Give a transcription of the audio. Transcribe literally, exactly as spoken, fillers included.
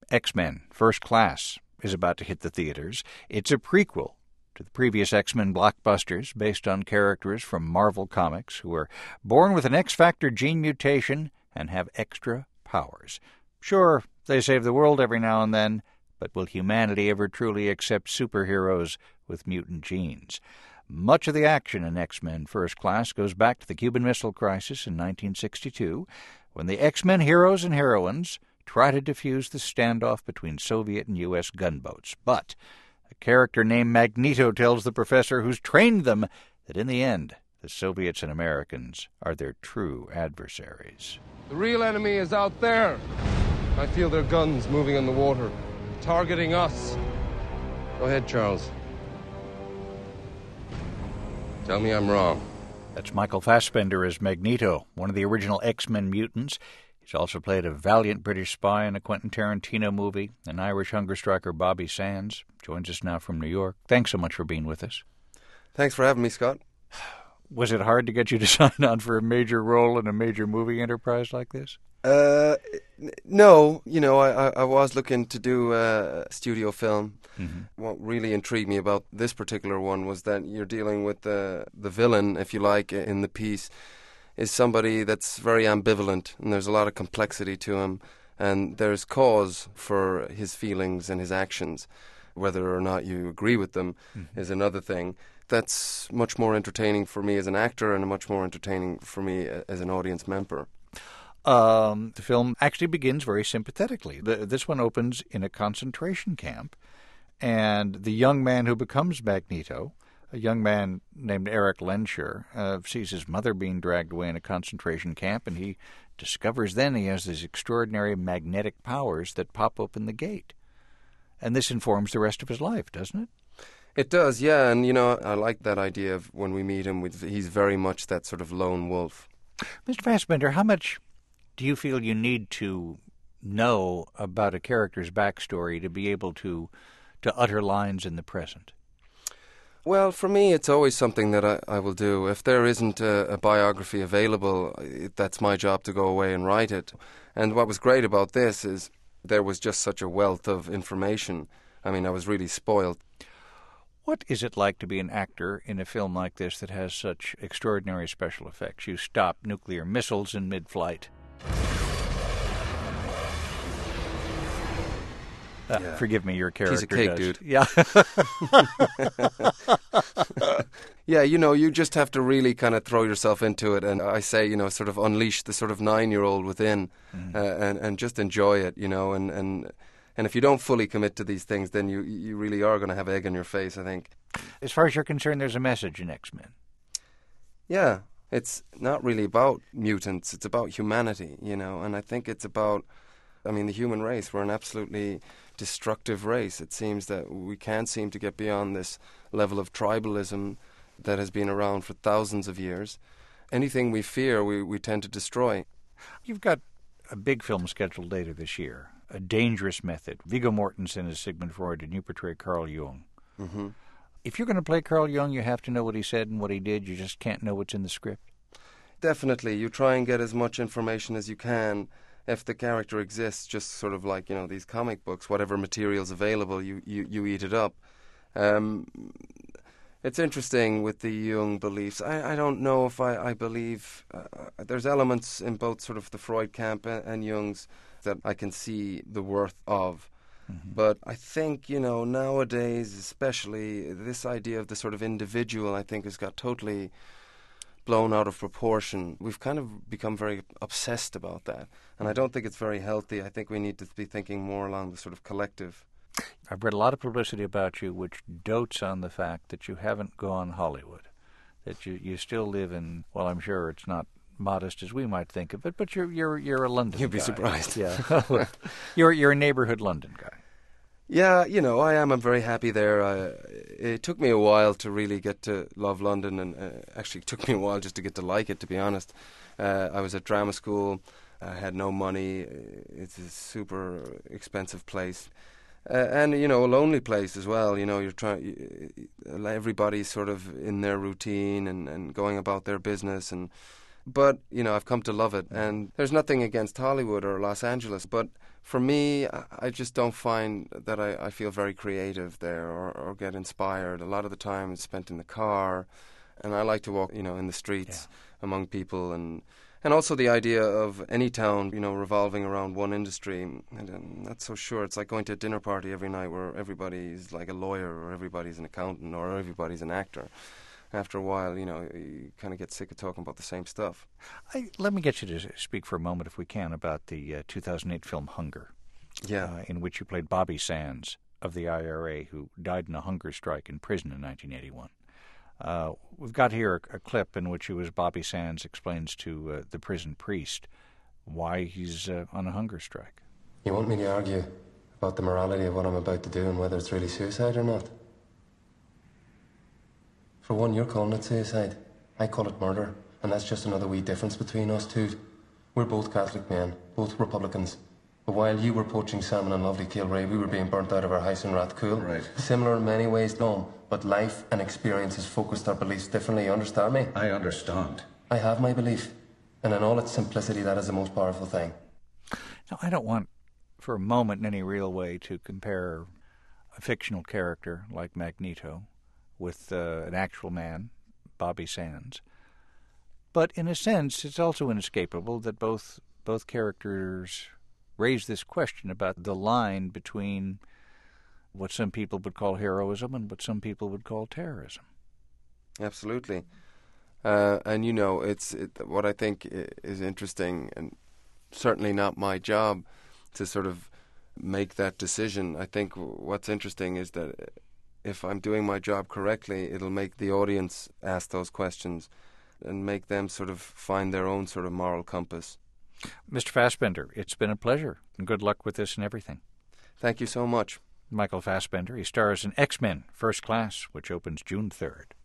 X-Men First Class is about to hit the theaters. It's a prequel to the previous X-Men blockbusters based on characters from Marvel Comics who are born with an X-Factor gene mutation and have extra powers. Sure, they save the world every now and then, but will humanity ever truly accept superheroes with mutant genes? Much of the action in X-Men First Class goes back to the Cuban Missile Crisis in nineteen sixty-two, when the X-Men heroes and heroines try to defuse the standoff between Soviet and U S gunboats. But a character named Magneto tells the professor who's trained them that in the end, the Soviets and Americans are their true adversaries. The real enemy is out there. I feel their guns moving on the water, targeting us. Go ahead, Charles. Tell me I'm wrong. That's Michael Fassbender as Magneto, one of the original X-Men mutants. He's also played a valiant British spy in a Quentin Tarantino movie, and Irish hunger striker Bobby Sands joins us now from New York. Thanks so much for being with us. Thanks for having me, Scott. Was it hard to get you to sign on for a major role in a major movie enterprise like this? Uh, no, you know, I, I was looking to do a studio film. Mm-hmm. What really intrigued me about this particular one was that you're dealing with the the villain, if you like, in the piece, is somebody that's very ambivalent, and there's a lot of complexity to him, and there's cause for his feelings and his actions. Whether or not you agree with them mm-hmm. is another thing. That's much more entertaining for me as an actor and much more entertaining for me as an audience member. Um, the film actually begins very sympathetically. The, this one opens in a concentration camp, and the young man who becomes Magneto, a young man named Eric Lensher, uh, sees his mother being dragged away in a concentration camp, and he discovers then he has these extraordinary magnetic powers that pop open the gate. And this informs the rest of his life, doesn't it? It does, yeah, and, you know, I like that idea of when we meet him, he's very much that sort of lone wolf. Mister Fassbender, how much do you feel you need to know about a character's backstory to be able to to utter lines in the present? Well, for me, it's always something that I, I will do. If there isn't a, a biography available, it, that's my job to go away and write it. And what was great about this is there was just such a wealth of information. I mean, I was really spoiled. What is it like to be an actor in a film like this that has such extraordinary special effects? You stop nuclear missiles in mid-flight. Uh, yeah. Forgive me, your character Piece of cake, does. dude. Yeah. Yeah, you know, you just have to really kind of throw yourself into it. And I say, you know, sort of unleash the sort of nine-year-old within mm. uh, and, and just enjoy it, you know. And, and, and if you don't fully commit to these things, then you, you really are going to have egg on your face, I think. As far as you're concerned, there's a message in X-Men. Yeah, it's not really about mutants. It's about humanity, you know. And I think it's about, I mean, the human race. We're an absolutely destructive race. It seems that we can't seem to get beyond this level of tribalism that has been around for thousands of years. Anything we fear, we, we tend to destroy. You've got a big film scheduled later this year, A Dangerous Method. Viggo Mortensen is Sigmund Freud, and you portray Carl Jung. Mm-hmm. If you're going to play Carl Jung, you have to know what he said and what he did. You just can't know what's in the script. Definitely. You try and get as much information as you can. If the character exists, just sort of like, you know, these comic books, whatever material's available, you, you, you eat it up. Um, it's interesting with the Jung beliefs. I, I don't know if I, I believe... Uh, there's elements in both sort of the Freud camp and, and Jung's that I can see the worth of. Mm-hmm. But I think, you know, nowadays, especially, this idea of the sort of individual, I think, has got totally blown out of proportion. We've kind of become very obsessed about that. And I don't think it's very healthy. I think we need to be thinking more along the sort of collective. I've read a lot of publicity about you which dotes on the fact that you haven't gone Hollywood, that you, you still live in, well, I'm sure it's not modest as we might think of it, but you're you're you're a London You'd guy. be surprised. Yeah. you're, you're a neighborhood London guy. Yeah, you know, I am. I'm very happy there. I, it took me a while to really get to love London, and uh, actually it took me a while just to get to like it, to be honest. Uh, I was at drama school. I had no money. It's a super expensive place. Uh, and, you know, a lonely place as well. You know, you're trying, everybody's sort of in their routine and, and going about their business. And But, you know, I've come to love it. And there's nothing against Hollywood or Los Angeles, but For me, I just don't find that I, I feel very creative there or, or get inspired. A lot of the time it's spent in the car, and I like to walk, you know, in the streets yeah. among people, and and also the idea of any town, you know, revolving around one industry. And I'm not so sure. It's like going to a dinner party every night where everybody's like a lawyer or everybody's an accountant or everybody's an actor. After a while, you know, you kind of get sick of talking about the same stuff. I, let me get you to speak for a moment, if we can, about the uh, two thousand eight film Hunger, yeah, uh, in which you played Bobby Sands of the I R A, who died in a hunger strike in prison in nineteen eighty-one. Uh, we've got here a, a clip in which you, as Bobby Sands, explains to uh, the prison priest why he's uh, on a hunger strike. You want me to argue about the morality of what I'm about to do and whether it's really suicide or not? For one, you're calling it suicide. I call it murder, and that's just another wee difference between us two. We're both Catholic men, both Republicans. But while you were poaching salmon in lovely Kilray, we were being burnt out of our house in Rathcoole. Right. Similar in many ways, no, but life and experience has focused our beliefs differently, you understand me? I understand. I have my belief, and in all its simplicity, that is the most powerful thing. Now, I don't want, for a moment in any real way, to compare a fictional character like Magneto with uh, an actual man, Bobby Sands. But in a sense, it's also inescapable that both both characters raise this question about the line between what some people would call heroism and what some people would call terrorism. Absolutely. Uh, and, you know, it's it, what I think is interesting, and certainly not my job to sort of make that decision. I think what's interesting is that if I'm doing my job correctly, it'll make the audience ask those questions and make them sort of find their own sort of moral compass. Mister Fassbender, it's been a pleasure, and good luck with this and everything. Thank you so much. Michael Fassbender, he stars in X-Men First Class, which opens June third.